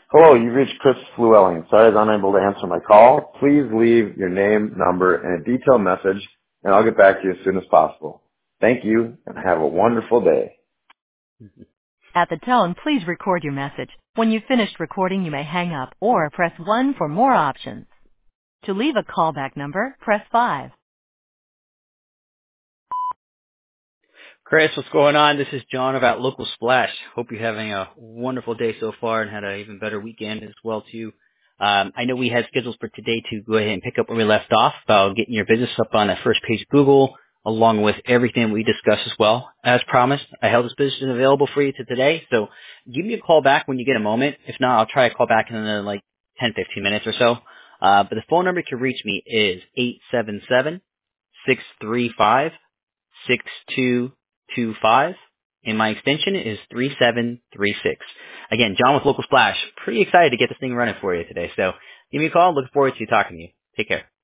Hello, you've reached Chris Llewellyn. Sorry I was unable to answer my call. Please leave your name, number, and a detailed message, and I'll get back to you as soon as possible. Thank you, and have a wonderful day. At the tone, please record your message. When you've finished recording, you may hang up or press 1 for more options. To leave a callback number, press 5. Chris, what's going on? This is John about Local Splash. Hope you're having a wonderful day so far and had an even better weekend as well too. I know we had schedules for today to go ahead and pick up where we left off about getting your business up on that first page of Google, along with everything we discussed as well. As promised, I held this position available for you today, so give me a call back when you get a moment. If not, I'll try to call back in another 10, 15 minutes or so. But the phone number you can reach me is 877-635-6225, and my extension is 3736. Again, John with Local Splash. Pretty excited to get this thing running for you today. So give me a call. Looking forward to talking to you. Take care.